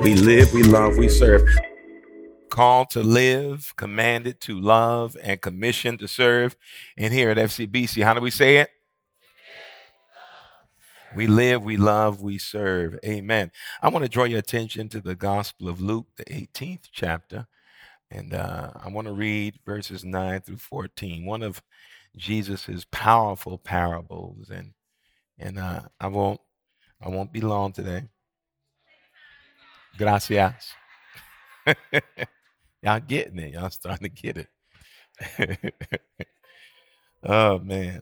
We live, we love, we serve. Called to live, commanded to love, and commissioned to serve. And here at FCBC, how do we say it? We live, we love, we serve. Amen. I want to draw your attention to the Gospel of Luke, the 18th chapter. And I want to read verses 9 through 14, one of Jesus's powerful parables. And I won't be long today. Gracias. Y'all getting it. Y'all starting to get it. Oh man.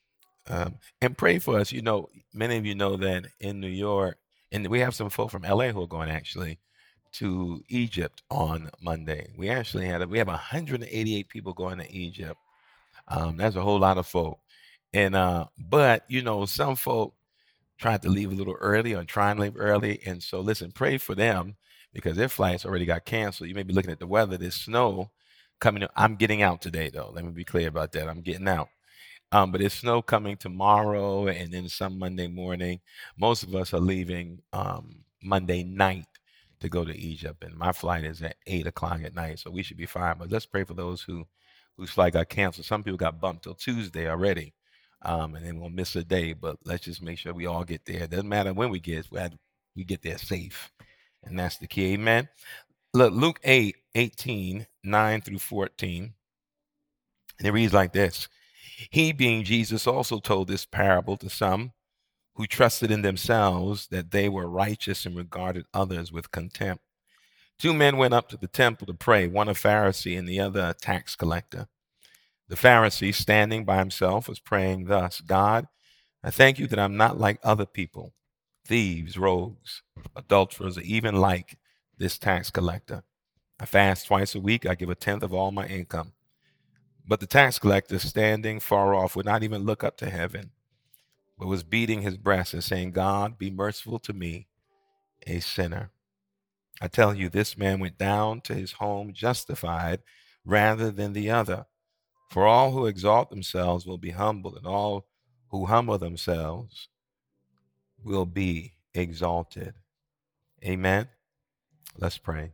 And pray for us. You know, many of you know that in New York, and we have some folk from LA who are going actually to Egypt on Monday. We have 188 people going to Egypt. That's a whole lot of folk. And but you know, some folk tried to leave a little early or trying to leave early. And so listen, pray for them because their flights already got canceled. You may be looking at the weather, there's snow coming. I'm getting out today though. Let me be clear about that. I'm getting out. But it's snow coming tomorrow and then some Monday morning. Most of us are leaving Monday night to go to Egypt. And my flight is at 8 o'clock at night. So we should be fine. But let's pray for those whose flight got canceled. Some people got bumped till Tuesday already. And then we'll miss a day. But let's just make sure we all get there. It doesn't matter when we get, we get there safe. And that's the key. Amen. Look, Luke 8:18, 9 through 14. And it reads like this. He, being Jesus, also told this parable to some who trusted in themselves that they were righteous and regarded others with contempt. Two men went up to the temple to pray, one a Pharisee and the other a tax collector. The Pharisee, standing by himself, was praying thus: God, I thank you that I'm not like other people, thieves, rogues, adulterers, or even like this tax collector. I fast twice a week. I give a tenth of all my income. But the tax collector, standing far off, would not even look up to heaven, but was beating his breast and saying, God, be merciful to me, a sinner. I tell you, this man went down to his home justified rather than the other. For all who exalt themselves will be humbled, and all who humble themselves will be exalted. Amen. Let's pray.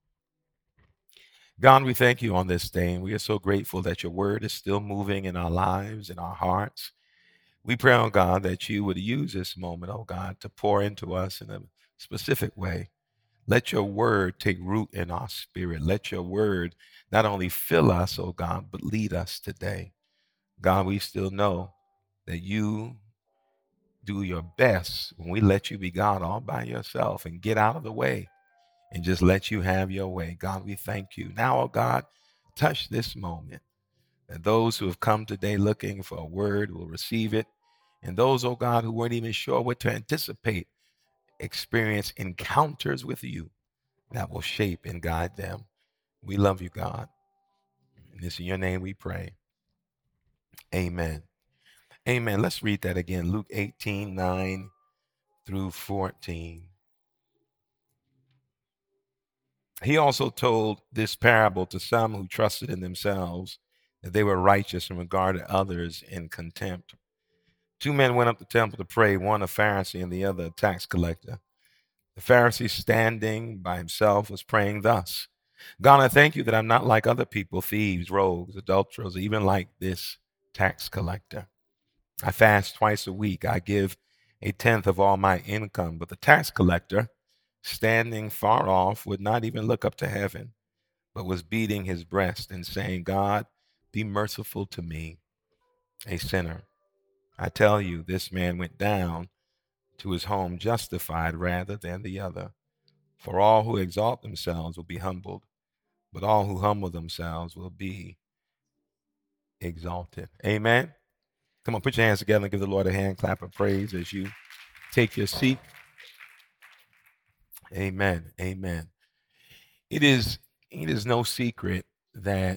God, we thank you on this day, and we are so grateful that your word is still moving in our lives, in our hearts. We pray, oh God, that you would use this moment, oh God, to pour into us in a specific way. Let your word take root in our spirit. Let your word not only fill us, oh God, but lead us today. God, we still know that you do your best when we let you be God all by yourself and get out of the way and just let you have your way. God, we thank you. Now, oh God, touch this moment. That those who have come today looking for a word will receive it. And those, oh God, who weren't even sure what to anticipate, experience encounters with you that will shape and guide them. We love you, God. And it's in your name we pray. Amen. Amen. Let's read that again. Luke 18:9 through 14. He also told this parable to some who trusted in themselves that they were righteous and regarded others in contempt. Two men went up to the temple to pray, one a Pharisee and the other a tax collector. The Pharisee, standing by himself, was praying thus: God, I thank you that I'm not like other people, thieves, rogues, adulterers, even like this tax collector. I fast twice a week. I give a tenth of all my income. But the tax collector, standing far off, would not even look up to heaven, but was beating his breast and saying, God, be merciful to me, a sinner. I tell you, this man went down to his home justified rather than the other. For all who exalt themselves will be humbled, but all who humble themselves will be exalted. Amen. Come on, put your hands together and give the Lord a hand clap of praise as you take your seat. Amen. Amen. It is no secret that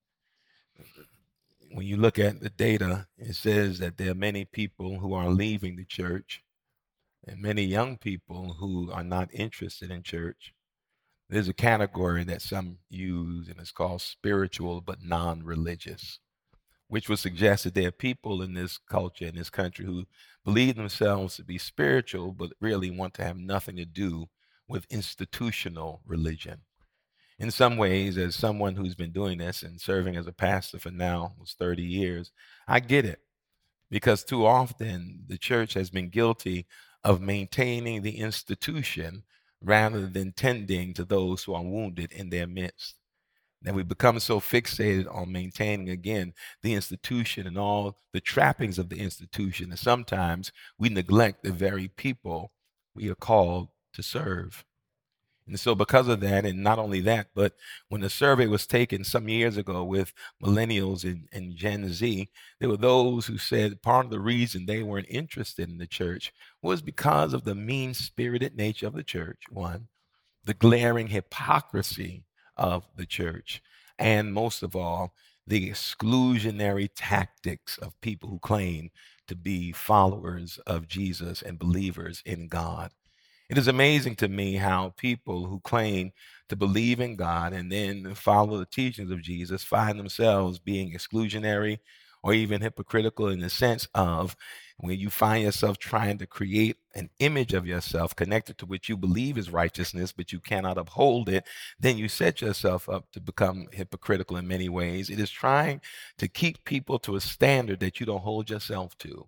when you look at the data, it says that there are many people who are leaving the church and many young people who are not interested in church. There's a category that some use, and it's called spiritual but non-religious, which would suggest that there are people in this culture, in this country, who believe themselves to be spiritual, but really want to have nothing to do with institutional religion. In some ways, as someone who's been doing this and serving as a pastor for now almost 30 years, I get it because too often the church has been guilty of maintaining the institution rather than tending to those who are wounded in their midst. And we become so fixated on maintaining again the institution and all the trappings of the institution that sometimes we neglect the very people we are called to serve. And so, because of that, and not only that, but when the survey was taken some years ago with millennials and Gen Z, there were those who said part of the reason they weren't interested in the church was because of the mean spirited nature of the church, one, the glaring hypocrisy of the church, and most of all, the exclusionary tactics of people who claim to be followers of Jesus and believers in God. It is amazing to me how people who claim to believe in God and then follow the teachings of Jesus find themselves being exclusionary or even hypocritical in the sense of when you find yourself trying to create an image of yourself connected to what you believe is righteousness, but you cannot uphold it, then you set yourself up to become hypocritical in many ways. It is trying to keep people to a standard that you don't hold yourself to.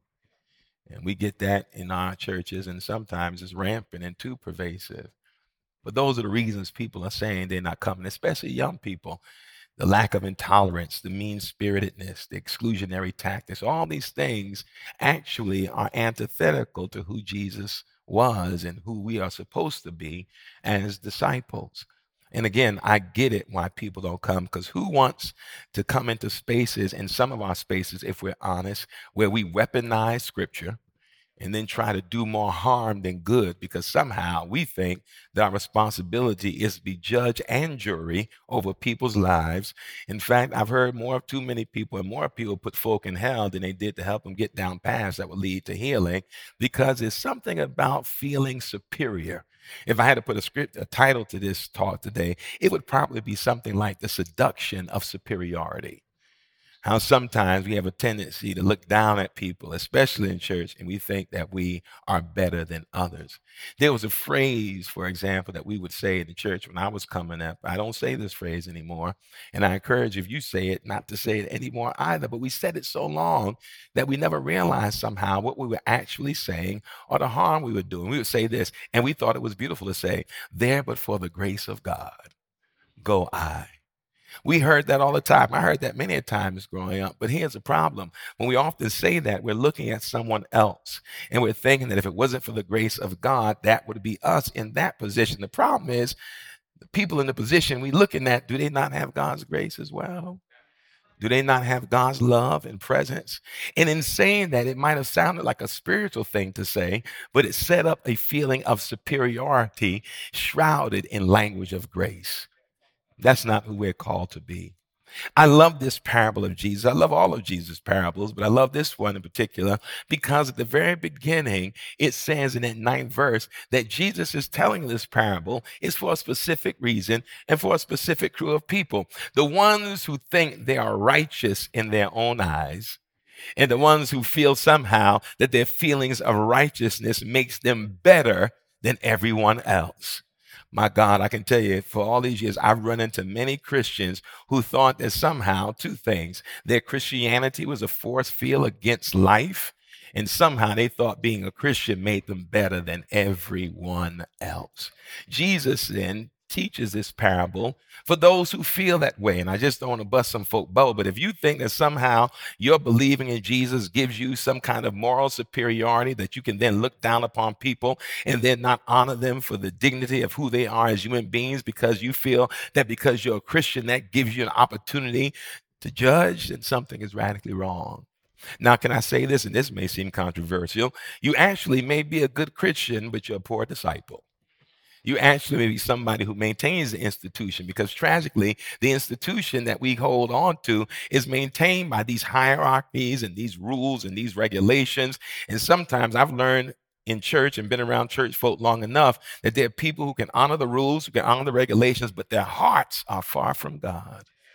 And we get that in our churches, and sometimes it's rampant and too pervasive. But those are the reasons people are saying they're not coming, especially young people. The lack of intolerance, the mean spiritedness, the exclusionary tactics, all these things actually are antithetical to who Jesus was and who we are supposed to be as disciples. And again, I get it why people don't come because who wants to come into spaces, in some of our spaces, if we're honest, where we weaponize scripture and then try to do more harm than good because somehow we think that our responsibility is to be judge and jury over people's lives. In fact, I've heard more of too many people and more people put folk in hell than they did to help them get down paths that would lead to healing because it's something about feeling superior. If I had to put a title to this talk today, it would probably be something like the seduction of superiority. How sometimes we have a tendency to look down at people, especially in church, and we think that we are better than others. There was a phrase, for example, that we would say in the church when I was coming up. I don't say this phrase anymore, and I encourage if you say it, not to say it anymore either. But we said it so long that we never realized somehow what we were actually saying or the harm we were doing. We would say this, and we thought it was beautiful to say, "There, but for the grace of God, go I." We heard that all the time. I heard that many a times growing up. But here's the problem. When we often say that, we're looking at someone else and we're thinking that if it wasn't for the grace of God, that would be us in that position. The problem is the people in the position we looking at, do they not have God's grace as well? Do they not have God's love and presence? And in saying that, it might have sounded like a spiritual thing to say, but it set up a feeling of superiority shrouded in language of grace. That's not who we're called to be. I love this parable of Jesus. I love all of Jesus' parables, but I love this one in particular because at the very beginning, it says in that ninth verse that Jesus is telling this parable is for a specific reason and for a specific crew of people. The ones who think they are righteous in their own eyes and the ones who feel somehow that their feelings of righteousness makes them better than everyone else. My God, I can tell you, for all these years, I've run into many Christians who thought that somehow two things: their Christianity was a force field against life, and somehow they thought being a Christian made them better than everyone else. Jesus then teaches this parable for those who feel that way. And I just don't want to bust some folk bubble, but if you think that somehow your believing in Jesus gives you some kind of moral superiority that you can then look down upon people and then not honor them for the dignity of who they are as human beings because you feel that because you're a Christian, that gives you an opportunity to judge, then something is radically wrong. Now, can I say this? And this may seem controversial. You actually may be a good Christian, but you're a poor disciple. You actually may be somebody who maintains the institution because tragically, the institution that we hold on to is maintained by these hierarchies and these rules and these regulations. And sometimes I've learned in church and been around church folk long enough that there are people who can honor the rules, who can honor the regulations, but their hearts are far from God.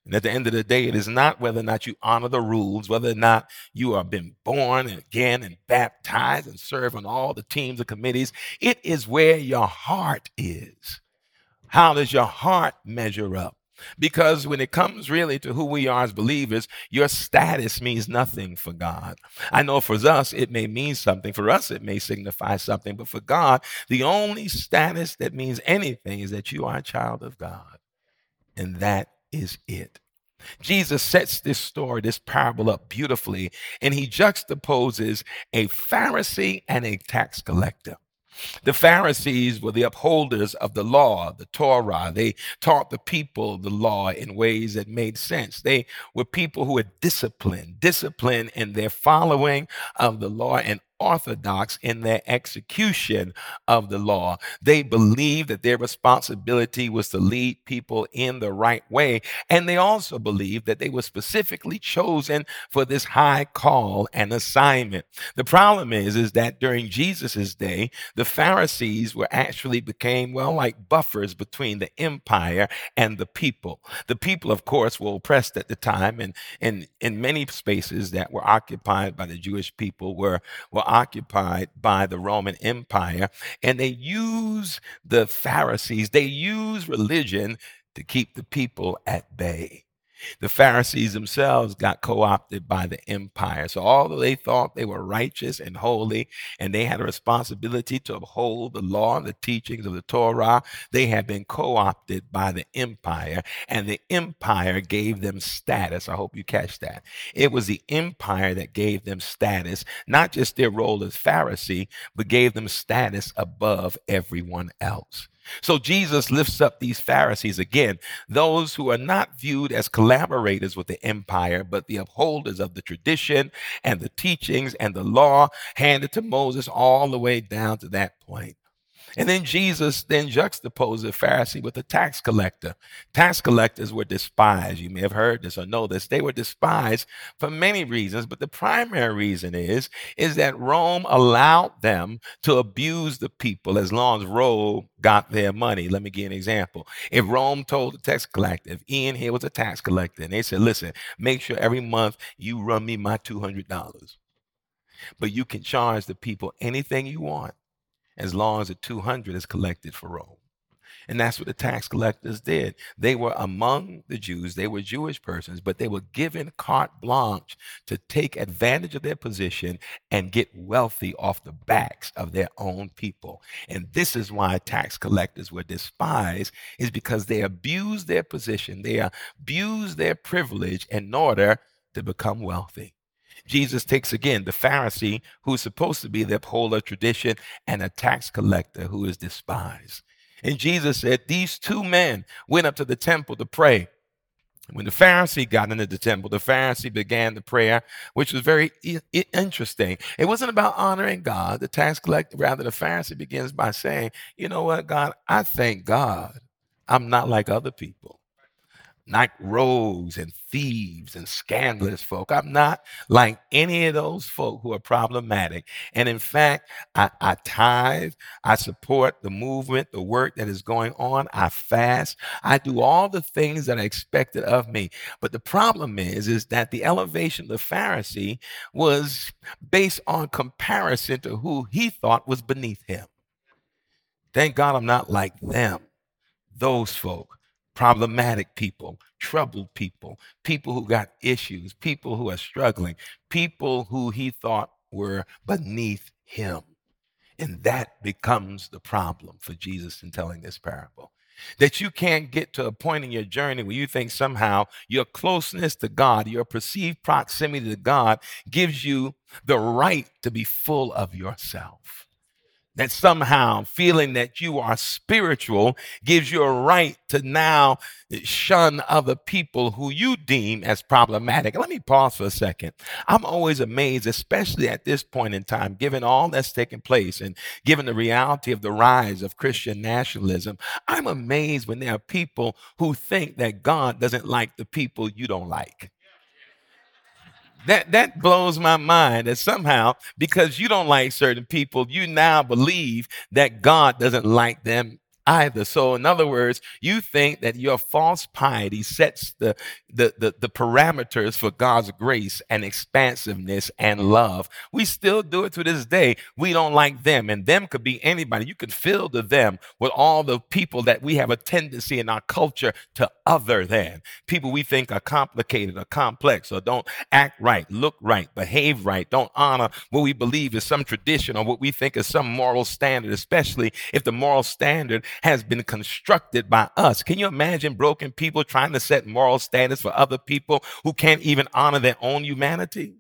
And at the end of the day, it is not whether or not you honor the rules, whether or not you have been born again and baptized and serve on all the teams and committees. It is where your heart is. How does your heart measure up? Because when it comes really to who we are as believers, your status means nothing for God. I know for us, it may mean something. For us, it may signify something. But for God, the only status that means anything is that you are a child of God. And that is it. Jesus sets this story, this parable up beautifully, and he juxtaposes a Pharisee and a tax collector. The Pharisees were the upholders of the law, the Torah. They taught the people the law in ways that made sense. They were people who were disciplined in their following of the law and orthodox in their execution of the law. They believed that their responsibility was to lead people in the right way. And they also believed that they were specifically chosen for this high call and assignment. The problem is that during Jesus's day, the Pharisees were actually became, well, like buffers between the empire and the people. The people, of course, were oppressed at the time, and in many spaces that were occupied by the Jewish people were occupied by the Roman Empire. And they use the Pharisees, they use religion to keep the people at bay. The Pharisees themselves got co opted by the empire. So, although they thought they were righteous and holy and they had a responsibility to uphold the law and the teachings of the Torah, they had been co opted by the empire, and the empire gave them status. I hope you catch that. It was the empire that gave them status, not just their role as Pharisee, but gave them status above everyone else. So Jesus lifts up these Pharisees again, those who are not viewed as collaborators with the empire, but the upholders of the tradition and the teachings and the law handed to Moses all the way down to that point. And then Jesus then juxtaposed the Pharisee with a tax collector. Tax collectors were despised. You may have heard this or know this. They were despised for many reasons, but the primary reason is that Rome allowed them to abuse the people as long as Rome got their money. Let me give you an example. If Rome told the tax collector, if Ian here was a tax collector, and they said, listen, make sure every month you run me my $200, but you can charge the people anything you want as long as the 200 is collected for Rome. And that's what the tax collectors did. They were among the Jews, they were Jewish persons, but they were given carte blanche to take advantage of their position and get wealthy off the backs of their own people. And this is why tax collectors were despised, is because they abused their position, they abused their privilege in order to become wealthy. Jesus takes again the Pharisee, who's supposed to be the upholder of tradition, and a tax collector who is despised. And Jesus said, these two men went up to the temple to pray. When the Pharisee got into the temple, the Pharisee began the prayer, which was very interesting. It wasn't about honoring God. The tax collector, rather, the Pharisee begins by saying, you know what, God, I thank God I'm not like other people, like rogues and thieves and scandalous folk. I'm not like any of those folk who are problematic. And in fact, I tithe, I support the movement, the work that is going on, I fast, I do all the things that are expected of me. But the problem is that the elevation of the Pharisee was based on comparison to who he thought was beneath him. Thank God I'm not like them, those folk, problematic people, troubled people, people who got issues, people who are struggling, people who he thought were beneath him. And that becomes the problem for Jesus in telling this parable. That you can't get to a point in your journey where you think somehow your closeness to God, your perceived proximity to God, gives you the right to be full of yourself, that somehow feeling that you are spiritual gives you a right to now shun other people who you deem as problematic. Let me pause for a second. I'm always amazed, especially at this point in time, given all that's taken place and given the reality of the rise of Christian nationalism. I'm amazed when there are people who think that God doesn't like the people you don't like. That blows my mind, that somehow because you don't like certain people, you now believe that God doesn't like them either. So in other words, you think that your false piety sets the parameters for God's grace and expansiveness and love. We still do it to this day. We don't like them, and them could be anybody. You could fill the them with all the people that we have a tendency in our culture to other than. People we think are complicated or complex or don't act right, look right, behave right, don't honor what we believe is some tradition or what we think is some moral standard, especially if the moral standard has been constructed by us. Can you imagine broken people trying to set moral standards for other people who can't even honor their own humanity?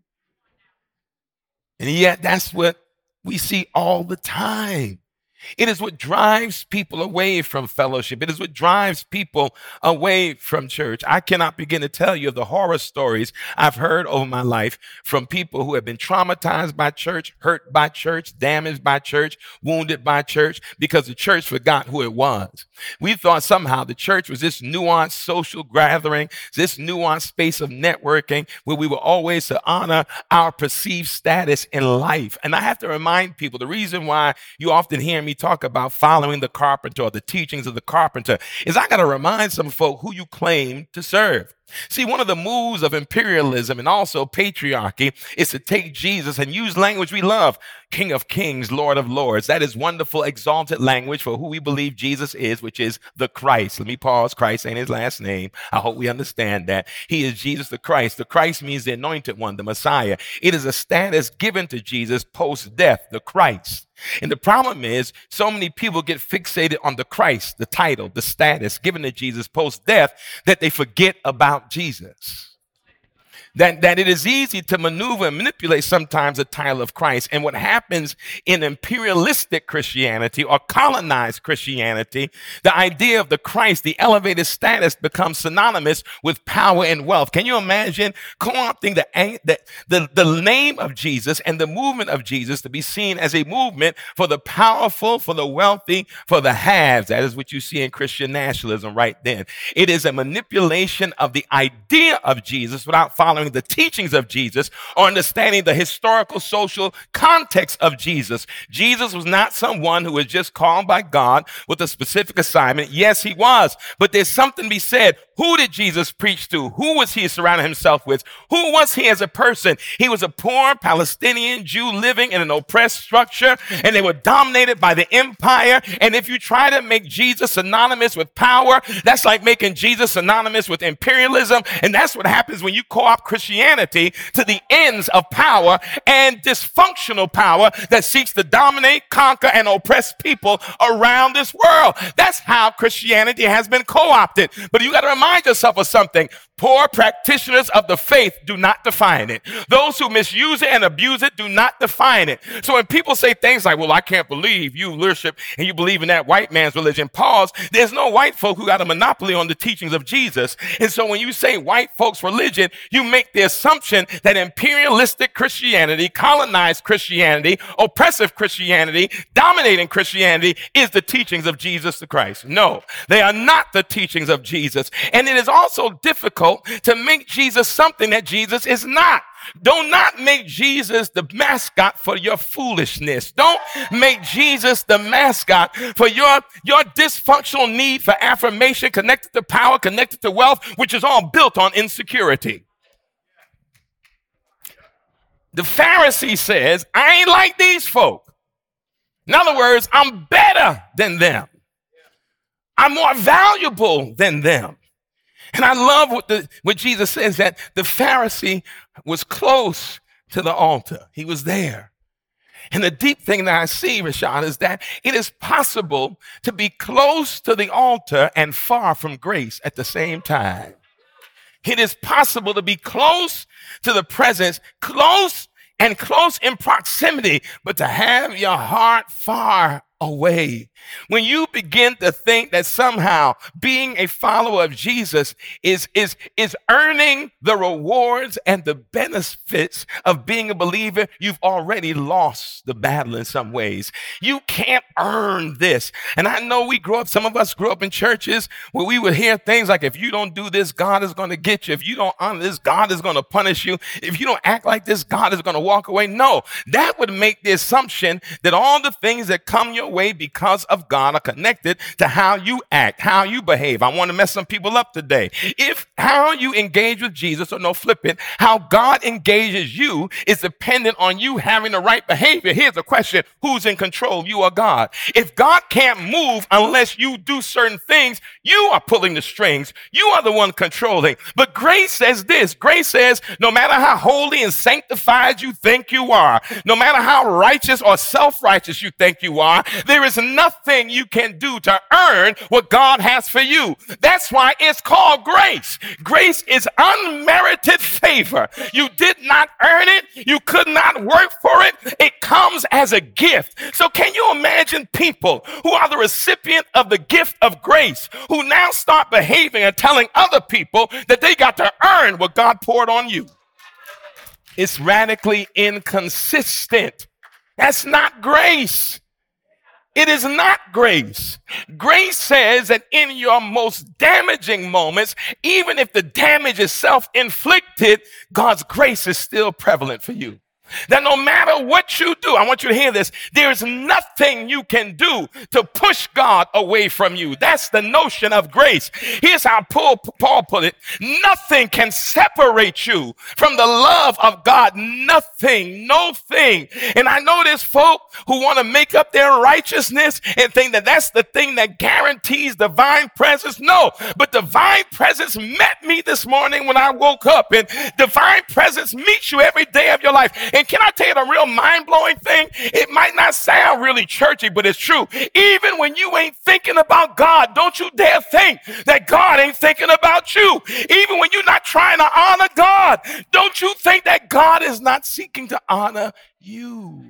And yet that's what we see all the time. It is what drives people away from fellowship. It is what drives people away from church. I cannot begin to tell you of the horror stories I've heard over my life from people who have been traumatized by church, hurt by church, damaged by church, wounded by church, because the church forgot who it was. We thought somehow the church was this nuanced social gathering, this nuanced space of networking where we were always to honor our perceived status in life. And I have to remind people, the reason why you often hear me talk about following the carpenter or the teachings of the carpenter is I got to remind some folk who you claim to serve. See, one of the moves of imperialism and also patriarchy is to take Jesus and use language we love. King of Kings, Lord of Lords. That is wonderful, exalted language for who we believe Jesus is, which is the Christ. Let me pause. Christ ain't his last name. I hope we understand that. He is Jesus the Christ. The Christ means the anointed one, the Messiah. It is a status given to Jesus post-death, the Christ. And the problem is so many people get fixated on the Christ, the title, the status given to Jesus post-death that they forget about Jesus. That it is easy to maneuver and manipulate sometimes the title of Christ. And what happens in imperialistic Christianity or colonized Christianity, the idea of the Christ, the elevated status, becomes synonymous with power and wealth. Can you imagine co-opting the name of Jesus and the movement of Jesus to be seen as a movement for the powerful, for the wealthy, for the haves? That is what you see in Christian nationalism right then. It is a manipulation of the idea of Jesus without following the teachings of Jesus or understanding the historical social context of Jesus. Jesus was not someone who was just called by God with a specific assignment. Yes, he was, but there's something to be said. Who did Jesus preach to? Who was he surrounding himself with? Who was he as a person? He was a poor Palestinian Jew living in an oppressed structure, and they were dominated by the empire. And if you try to make Jesus synonymous with power, that's like making Jesus synonymous with imperialism. And that's what happens when you co-opt Christianity to the ends of power and dysfunctional power that seeks to dominate, conquer, and oppress people around this world. That's how Christianity has been co-opted. But you got to remind yourself of something. Poor practitioners of the faith do not define it. Those who misuse it and abuse it do not define it. So when people say things like, well, I can't believe you worship and you believe in that white man's religion, pause. There's no white folk who got a monopoly on the teachings of Jesus. And so when you say white folks' religion, you make the assumption that imperialistic Christianity, colonized Christianity, oppressive Christianity, dominating Christianity is the teachings of Jesus the Christ. No, they are not the teachings of Jesus. And it is also difficult to make Jesus something that Jesus is not. Do not make Jesus the mascot for your foolishness. Don't make Jesus the mascot for your dysfunctional need for affirmation connected to power, connected to wealth, which is all built on insecurity. The Pharisee says, I ain't like these folk. In other words, I'm better than them. I'm more valuable than them. And I love what Jesus says, that the Pharisee was close to the altar. He was there. And the deep thing that I see, Rashad, is that it is possible to be close to the altar and far from grace at the same time. It is possible to be close to the presence, close in proximity, but to have your heart far away. When you begin to think that somehow being a follower of Jesus is earning the rewards and the benefits of being a believer, you've already lost the battle in some ways. You can't earn this. And I know some of us grew up in churches where we would hear things like, if you don't do this, God is going to get you. If you don't honor this, God is going to punish you. If you don't act like this, God is going to walk away. No, that would make the assumption that all the things that come your your way because of God are connected to how you act, how you behave. I want to mess some people up today. If how you engage with Jesus, or no, flip it, how God engages you is dependent on you having the right behavior. Here's the question: who's in control, you or God? If God can't move unless you do certain things, you are pulling the strings. You are the one controlling. But grace says this. Grace says, no matter how holy and sanctified you think you are, no matter how righteous or self-righteous you think you are, there is nothing you can do to earn what God has for you. That's why it's called grace. Grace is unmerited favor. You did not earn it. You could not work for it. It comes as a gift. So can you imagine people who are the recipient of the gift of grace, who now start behaving and telling other people that they got to earn what God poured on you? It's radically inconsistent. That's not grace. It is not grace. Grace says that in your most damaging moments, even if the damage is self-inflicted, God's grace is still prevalent for you. That no matter what you do, I want you to hear this, there's nothing you can do to push God away from you. That's the notion of grace. Here's how Paul put it: nothing can separate you from the love of God. Nothing, no thing. And I know there's folk who want to make up their righteousness and think that that's the thing that guarantees divine presence. No, but divine presence met me this morning when I woke up, and divine presence meets you every day of your life. And can I tell you the real mind-blowing thing? It might not sound really churchy, but it's true. Even when you ain't thinking about God, don't you dare think that God ain't thinking about you. Even when you're not trying to honor God, don't you think that God is not seeking to honor you.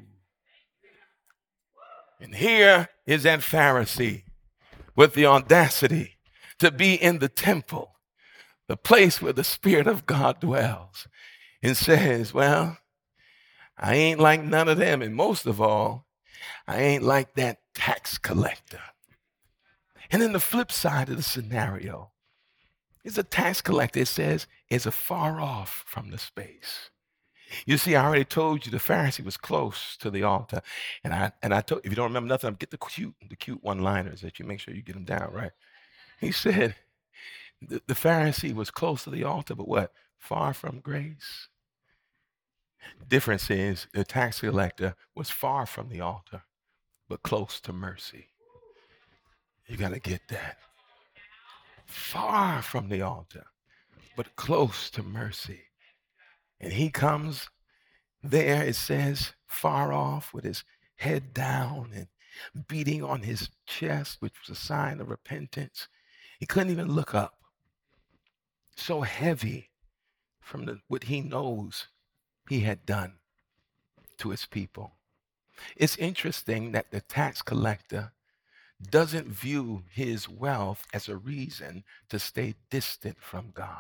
And here is that Pharisee with the audacity to be in the temple, the place where the Spirit of God dwells, and says, well, I ain't like none of them. And most of all, I ain't like that tax collector. And then the flip side of the scenario is a tax collector, it says, is afar off from the space. You see, I already told you the Pharisee was close to the altar. And I told, if you don't remember nothing, get the cute one-liners that you make sure you get them down, right? He said, the Pharisee was close to the altar, but what? Far from grace. Difference is the tax collector was far from the altar, but close to mercy. You got to get that. Far from the altar, but close to mercy. And he comes there, it says, far off with his head down and beating on his chest, which was a sign of repentance. He couldn't even look up. So heavy from what he knows he had done to his people. It's interesting that the tax collector doesn't view his wealth as a reason to stay distant from God.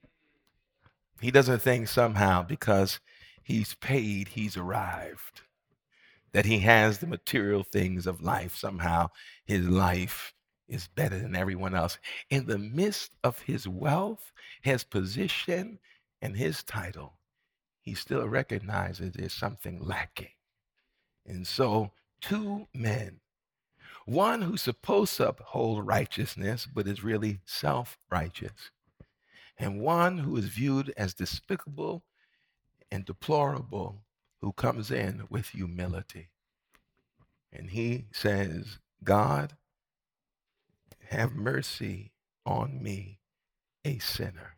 He doesn't think somehow because he's paid, he's arrived, that he has the material things of life. Somehow his life is better than everyone else. In the midst of his wealth, his position, and his title, he still recognizes there's something lacking. And so, two men, one who's supposed to uphold righteousness, but is really self-righteous, and one who is viewed as despicable and deplorable, who comes in with humility. And he says, God, have mercy on me, a sinner.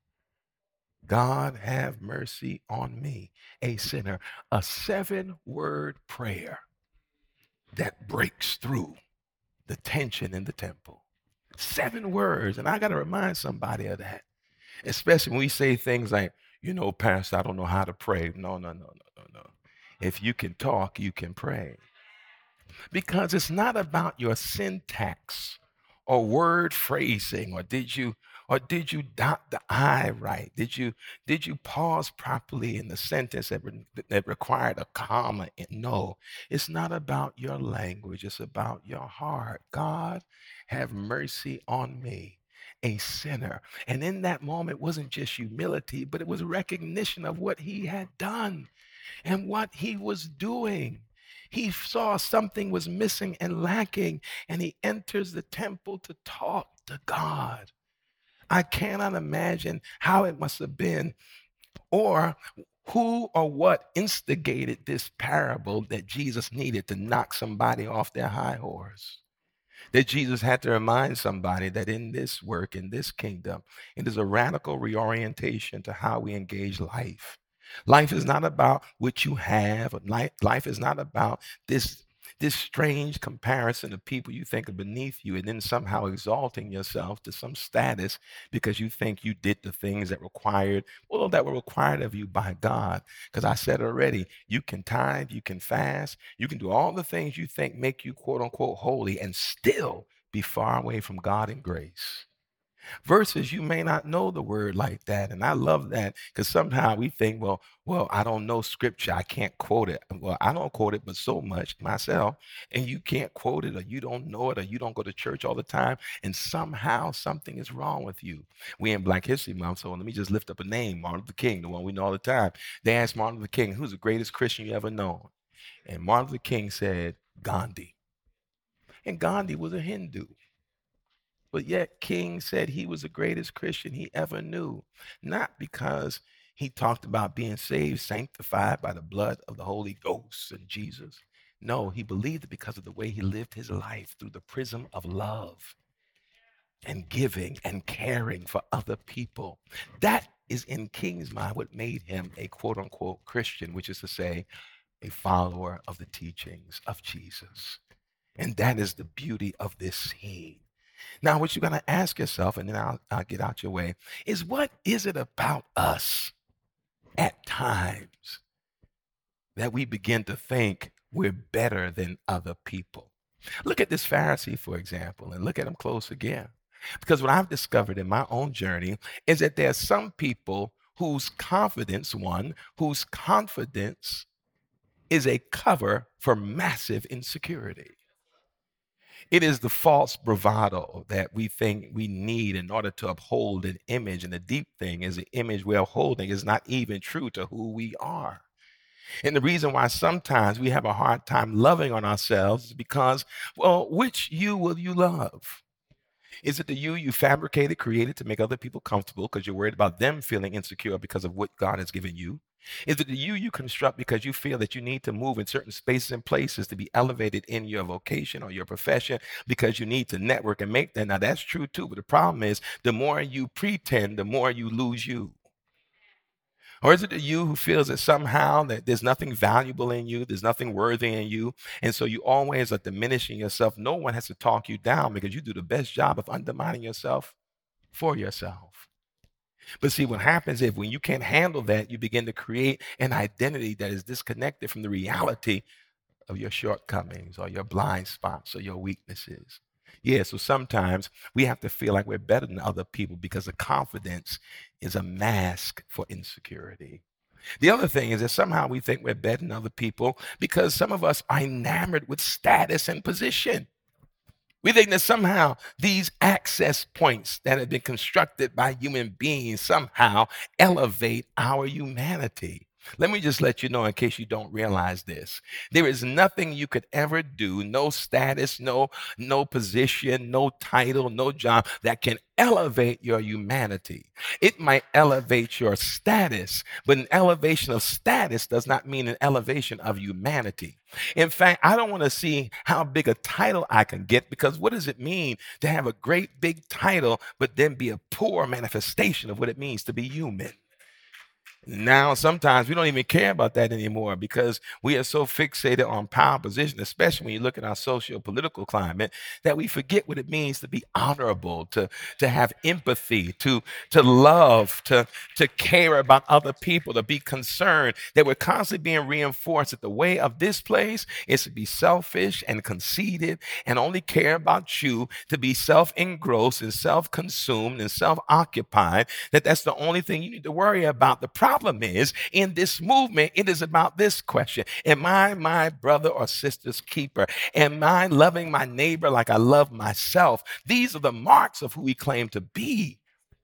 God, have mercy on me, a sinner. A 7-word prayer that breaks through the tension in the temple. 7 words. And I got to remind somebody of that, especially when we say things like, Pastor, I don't know how to pray. No. If you can talk, you can pray. Because it's not about your syntax or word phrasing, or did you dot the I right? Did you pause properly in the sentence that required a comma? No, it's not about your language. It's about your heart. God, have mercy on me, a sinner. And in that moment, it wasn't just humility, but it was recognition of what he had done and what he was doing. He saw something was missing and lacking, and he enters the temple to talk to God. I cannot imagine how it must have been, or who or what instigated this parable that Jesus needed to knock somebody off their high horse. That Jesus had to remind somebody that in this work, in this kingdom, it is a radical reorientation to how we engage life. Life is not about what you have. Life is not about this strange comparison of people you think are beneath you and then somehow exalting yourself to some status because you think you did the things that were required of you by God. Because I said already, you can tithe, you can fast, you can do all the things you think make you quote unquote holy and still be far away from God and grace. Versus you may not know the word like that. And I love that because somehow we think, well, I don't know scripture. I can't quote it. Well, I don't quote it, but so much myself. And you can't quote it, or you don't know it, or you don't go to church all the time. And somehow something is wrong with you. We in Black History Month, so let me just lift up a name, Martin Luther King, the one we know all the time. They asked Martin Luther King, who's the greatest Christian you ever known? And Martin Luther King said, Gandhi. And Gandhi was a Hindu. But yet, King said he was the greatest Christian he ever knew, not because he talked about being saved, sanctified by the blood of the Holy Ghost and Jesus. No, he believed it because of the way he lived his life through the prism of love and giving and caring for other people. That is in King's mind what made him a quote unquote Christian, which is to say, a follower of the teachings of Jesus. And that is the beauty of this scene. Now, what you're going to ask yourself, and then I'll get out your way, is what is it about us at times that we begin to think we're better than other people? Look at this Pharisee, for example, and look at him close again. Because what I've discovered in my own journey is that there are some people whose whose confidence is a cover for massive insecurity. It is the false bravado that we think we need in order to uphold an image. And the deep thing is the image we're upholding is not even true to who we are. And the reason why sometimes we have a hard time loving on ourselves is because, well, which you will you love? Is it the you fabricated, created to make other people comfortable because you're worried about them feeling insecure because of what God has given you? Is it the you construct because you feel that you need to move in certain spaces and places to be elevated in your vocation or your profession because you need to network and make that? Now, that's true too, but the problem is the more you pretend, the more you lose you. Or is it the you who feels that somehow that there's nothing valuable in you, there's nothing worthy in you, and so you always are diminishing yourself? No one has to talk you down because you do the best job of undermining yourself for yourself. But see, what happens is when you can't handle that, you begin to create an identity that is disconnected from the reality of your shortcomings or your blind spots or your weaknesses. Yeah, so sometimes we have to feel like we're better than other people because the confidence is a mask for insecurity. The other thing is that somehow we think we're better than other people because some of us are enamored with status and position. We think that somehow these access points that have been constructed by human beings somehow elevate our humanity. Let me just let you know, in case you don't realize this, there is nothing you could ever do, no status, no position, no title, no job that can elevate your humanity. It might elevate your status, but an elevation of status does not mean an elevation of humanity. In fact, I don't want to see how big a title I can get because what does it mean to have a great big title, but then be a poor manifestation of what it means to be human? Now, sometimes we don't even care about that anymore because we are so fixated on power position, especially when you look at our socio-political climate, that we forget what it means to be honorable, to have empathy, to love, to care about other people, to be concerned. That we're constantly being reinforced that the way of this place is to be selfish and conceited and only care about you, to be self-engrossed and self-consumed and self-occupied, that's the only thing you need to worry about. The problem is, in this movement, it is about this question: am I my brother or sister's keeper? Am I loving my neighbor like I love myself? These are the marks of who we claim to be.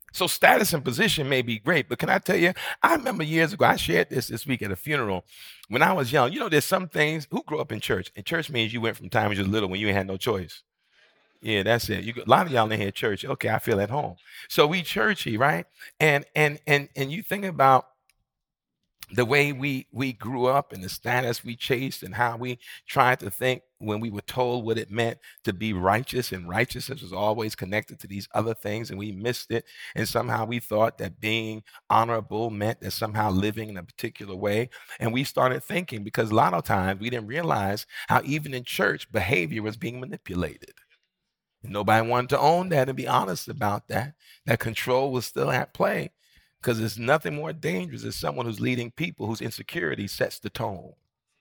So status and position may be great, but can I tell you, I remember years ago, I shared this week at a funeral. When I was young, there's some things, who grew up in church? And church means you went from time when you was little when you ain't had no choice. Yeah, that's it. A lot of y'all in here church. Okay, I feel at home. So we churchy, right? And you think about the way we grew up and the status we chased and how we tried to think when we were told what it meant to be righteous, and righteousness was always connected to these other things, and we missed it. And somehow we thought that being honorable meant that somehow living in a particular way. And we started thinking, because a lot of times we didn't realize how even in church behavior was being manipulated. Nobody wanted to own that and be honest about that. That control was still at play, because there's nothing more dangerous than someone who's leading people whose insecurity sets the tone.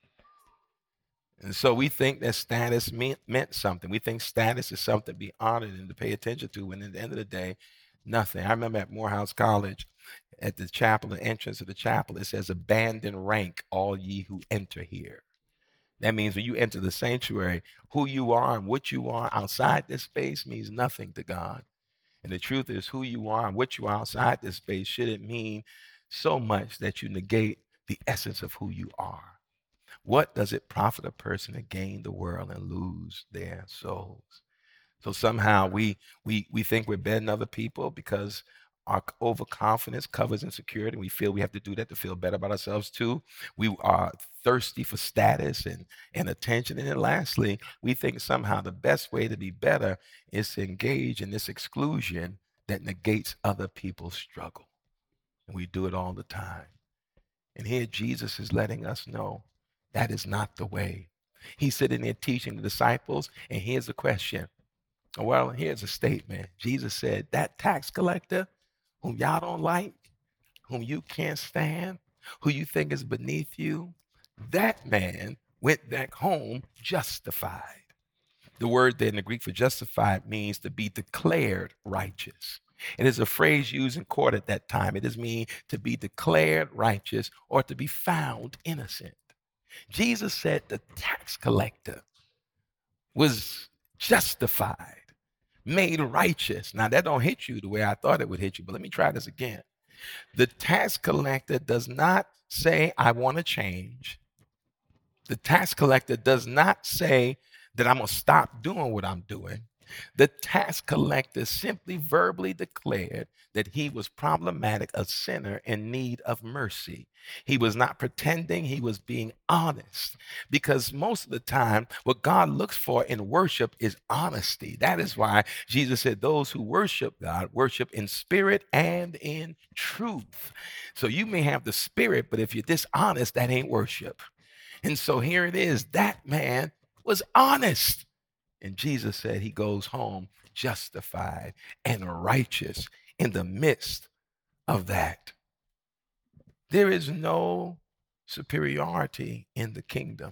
And so we think that status meant something. We think status is something to be honored and to pay attention to. And at the end of the day, nothing. I remember at Morehouse College, at the chapel, the entrance of the chapel, it says, "Abandon rank, all ye who enter here." That means when you enter the sanctuary, who you are and what you are outside this space means nothing to God. And the truth is, who you are and what you are outside this space shouldn't mean so much that you negate the essence of who you are. What does it profit a person to gain the world and lose their souls? So somehow we think we're better than other people because our overconfidence covers insecurity. We feel we have to do that to feel better about ourselves too. We are thirsty for status and attention. And then lastly, we think somehow the best way to be better is to engage in this exclusion that negates other people's struggle. And we do it all the time. And here Jesus is letting us know that is not the way. He's sitting there teaching the disciples, and here's the question. Well, here's a statement. Jesus said, that tax collector whom y'all don't like, whom you can't stand, who you think is beneath you, that man went back home justified. The word there in the Greek for justified means to be declared righteous. It is a phrase used in court at that time. It does mean to be declared righteous or to be found innocent. Jesus said the tax collector was justified, made righteous. Now that don't hit you the way I thought it would hit you, but let me try this again. The tax collector does not say, I want to change. The tax collector does not say that I'm going to stop doing what I'm doing. The tax collector simply verbally declared that he was problematic, a sinner in need of mercy. He was not pretending, he was being honest. Because most of the time, what God looks for in worship is honesty. That is why Jesus said, those who worship God worship in spirit and in truth. So you may have the spirit, but if you're dishonest, that ain't worship. And so here it is. That man was honest. And Jesus said he goes home justified and righteous in the midst of that. There is no superiority in the kingdom.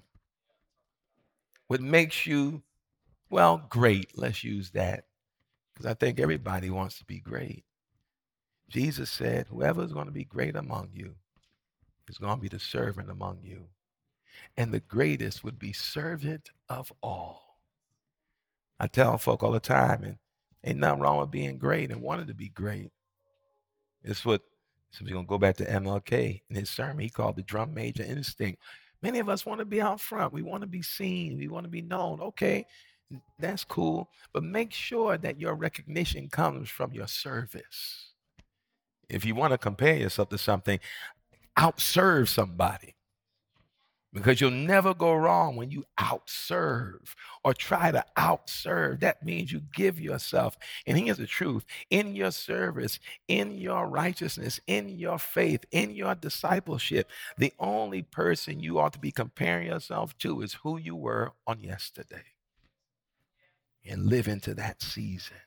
What makes you, well, great, let's use that, because I think everybody wants to be great. Jesus said, whoever is going to be great among you is going to be the servant among you. And the greatest would be servant of all. I tell folk all the time, and ain't nothing wrong with being great and wanting to be great. It's what, so we're going to go back to MLK. In his sermon, he called the drum major instinct. Many of us want to be out front. We want to be seen. We want to be known. Okay, that's cool. But make sure that your recognition comes from your service. If you want to compare yourself to something, outserve somebody. Because you'll never go wrong when you outserve or try to outserve. That means you give yourself. And here's the truth, in your service, in your righteousness, in your faith, in your discipleship, the only person you ought to be comparing yourself to is who you were on yesterday. And live into that season.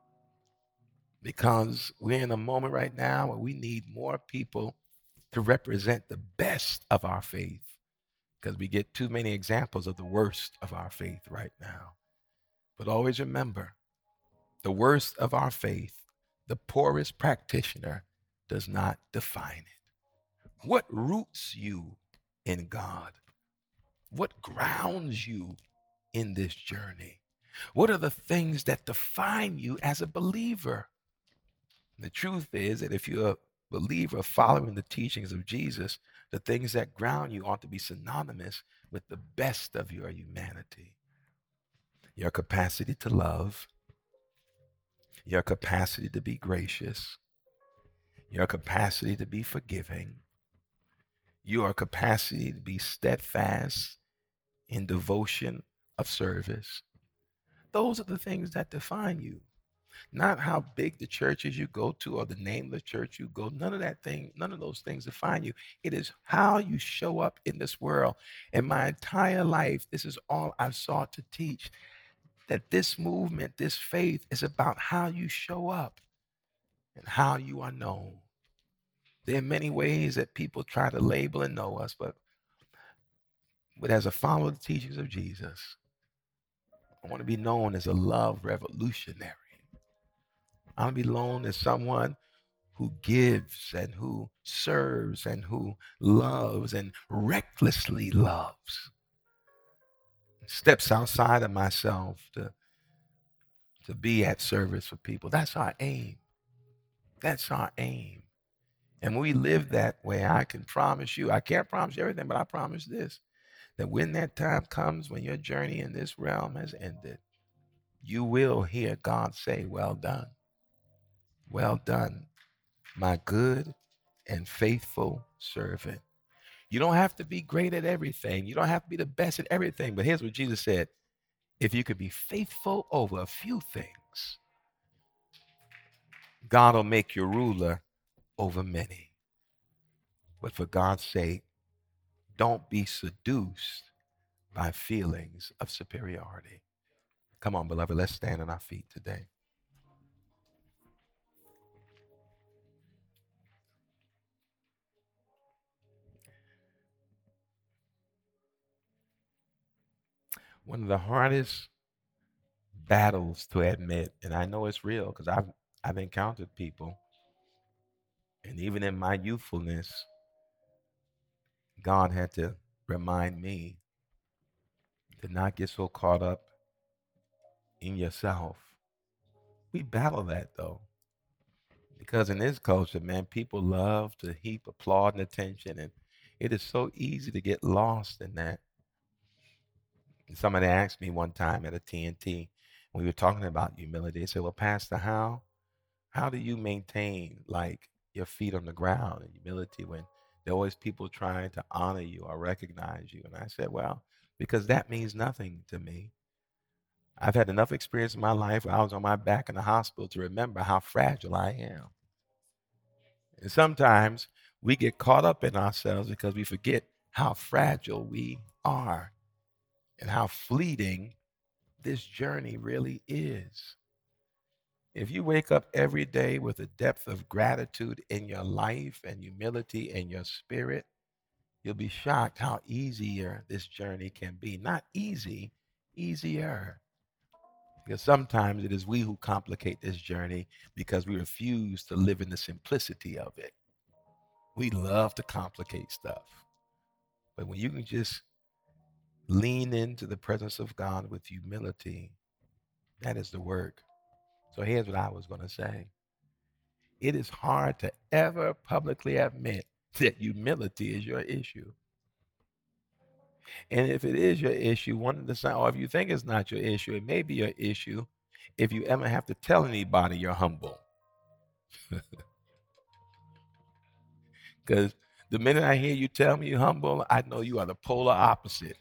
Because we're in a moment right now where we need more people to represent the best of our faith, because we get too many examples of the worst of our faith right now. But always remember, the worst of our faith, the poorest practitioner, does not define it. What roots you in God? What grounds you in this journey? What are the things that define you as a believer? The truth is that if you're a believer following the teachings of Jesus, the things that ground you ought to be synonymous with the best of your humanity. Your capacity to love, your capacity to be gracious, your capacity to be forgiving, your capacity to be steadfast in devotion of service. Those are the things that define you. Not how big the churches you go to or the name of the church you go. None of those things define you. It is how you show up in this world. In my entire life, this is all I've sought to teach. That this movement, this faith is about how you show up and how you are known. There are many ways that people try to label and know us, but as a follower of the teachings of Jesus, I want to be known as a love revolutionary. I want to be known as someone who gives and who serves and who loves and recklessly loves, steps outside of myself to be at service for people. That's our aim. That's our aim. And when we live that way, I can promise you, I can't promise you everything, but I promise this, that when that time comes, when your journey in this realm has ended, you will hear God say, well done, my good and faithful servant. You don't have to be great at everything. You don't have to be the best at everything. But here's what Jesus said. If you could be faithful over a few things, God will make you ruler over many. But for God's sake, don't be seduced by feelings of superiority. Come on, beloved, let's stand on our feet today. One of the hardest battles to admit, and I know it's real because I've encountered people, and even in my youthfulness, God had to remind me to not get so caught up in yourself. We battle that though, because in this culture, man, people love to heap applaud and attention, and it is so easy to get lost in that. And somebody asked me one time at a TNT, we were talking about humility. They said, "Well, Pastor, how do you maintain like your feet on the ground in humility when there are always people trying to honor you or recognize you?" And I said, "Well, because that means nothing to me. I've had enough experience in my life where I was on my back in the hospital to remember how fragile I am. And sometimes we get caught up in ourselves because we forget how fragile we are and how fleeting this journey really is. If you wake up every day with a depth of gratitude in your life and humility in your spirit, you'll be shocked how easier this journey can be. Not easy, easier. Because sometimes it is we who complicate this journey because we refuse to live in the simplicity of it. We love to complicate stuff. But when you can just lean into the presence of God with humility, that is the work. So here's what I was going to say. It is hard to ever publicly admit that humility is your issue. And if it is your issue, one of the signs, or if you think it's not your issue, it may be your issue if you ever have to tell anybody you're humble. Because the minute I hear you tell me you're humble, I know you are the polar opposite.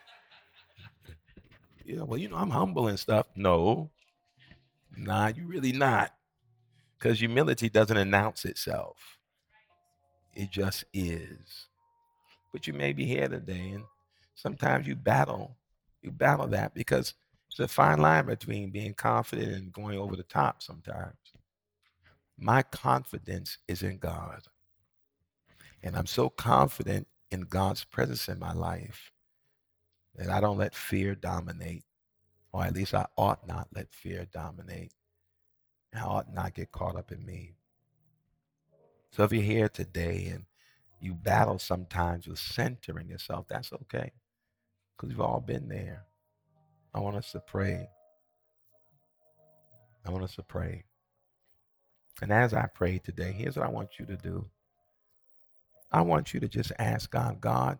Yeah, well, I'm humble and stuff. No, nah, you really not. Because humility doesn't announce itself. It just is. But you may be here today, and sometimes you battle that because it's a fine line between being confident and going over the top sometimes. My confidence is in God. And I'm so confident in God's presence in my life that I don't let fear dominate, or at least I ought not let fear dominate. I ought not get caught up in me. So if you're here today and you battle sometimes with centering yourself, that's okay because we've all been there. I want us to pray. I want us to pray. And as I pray today, here's what I want you to do. I want you to just ask God, God,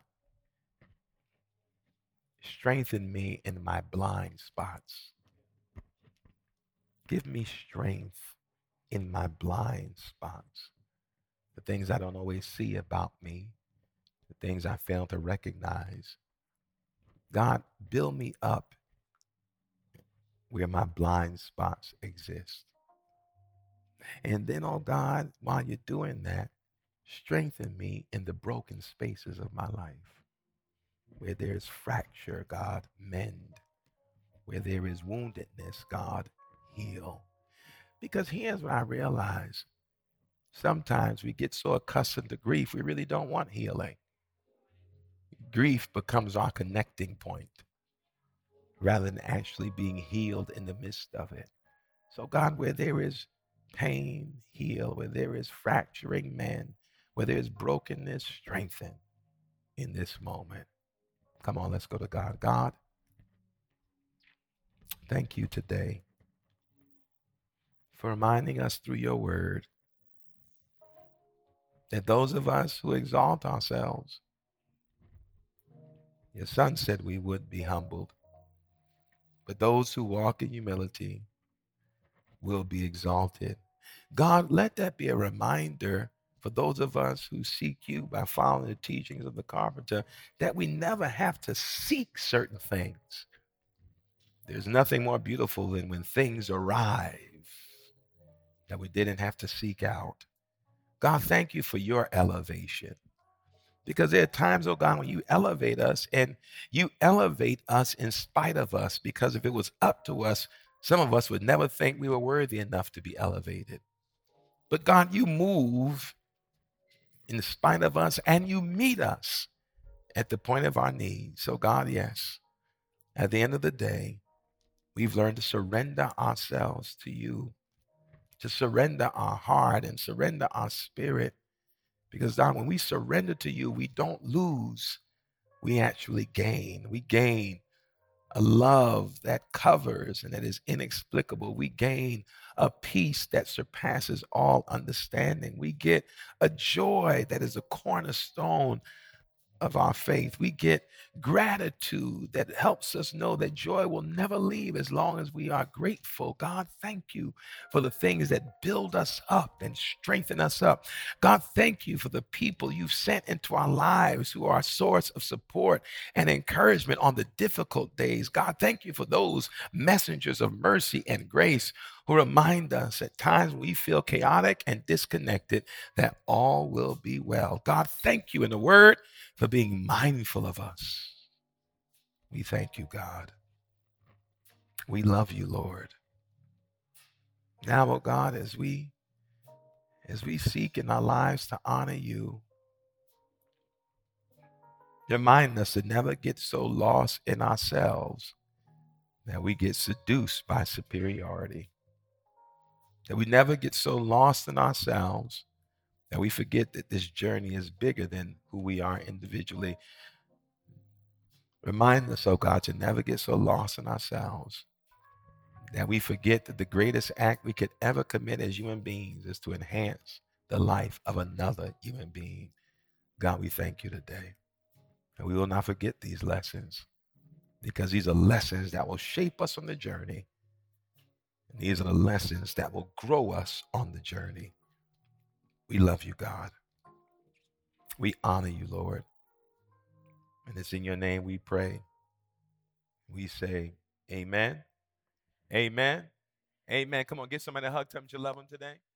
strengthen me in my blind spots. Give me strength in my blind spots. The things I don't always see about me, the things I fail to recognize. God, build me up where my blind spots exist. And then, oh God, while you're doing that, strengthen me in the broken spaces of my life. Where there's fracture, God, mend. Where there is woundedness, God, heal. Because here's what I realize. Sometimes we get so accustomed to grief, we really don't want healing. Grief becomes our connecting point rather than actually being healed in the midst of it. So, God, where there is pain, heal. Where there is fracturing, mend. Where there is brokenness, strengthen in this moment. Come on, let's go to God. God, thank you today for reminding us through your word that those of us who exalt ourselves, your son said we would be humbled, but those who walk in humility will be exalted. God, let that be a reminder for those of us who seek you by following the teachings of the carpenter that we never have to seek certain things. There's nothing more beautiful than when things arrive that we didn't have to seek out. God, thank you for your elevation. Because there are times, oh God, when you elevate us and you elevate us in spite of us, because if it was up to us, some of us would never think we were worthy enough to be elevated. But God, you move in spite of us and you meet us at the point of our need. So, God, yes, at the end of the day, we've learned to surrender ourselves to you, to surrender our heart and surrender our spirit. Because, God, when we surrender to you, we don't lose, we actually gain. We gain a love that covers and that is inexplicable. We gain a peace that surpasses all understanding. We get a joy that is a cornerstone of our faith. We get gratitude that helps us know that joy will never leave as long as we are grateful. God, thank you for the things that build us up and strengthen us up. God, thank you for the people you've sent into our lives who are a source of support and encouragement on the difficult days. God, thank you for those messengers of mercy and grace who remind us at times when we feel chaotic and disconnected that all will be well. God, thank you in the word for being mindful of us. We thank you, God. We love you, Lord. Now, oh God, as we seek in our lives to honor you, remind us to never get so lost in ourselves that we get seduced by superiority. That we never get so lost in ourselves that we forget that this journey is bigger than who we are individually. Remind us, oh God, to never get so lost in ourselves that we forget that the greatest act we could ever commit as human beings is to enhance the life of another human being. God, we thank you today. And we will not forget these lessons because these are lessons that will shape us on the journey. And these are the lessons that will grow us on the journey. We love you, God. We honor you, Lord. And it's in your name we pray. We say, Amen. Amen. Amen. Come on, give somebody a hug. Tell them you love them today.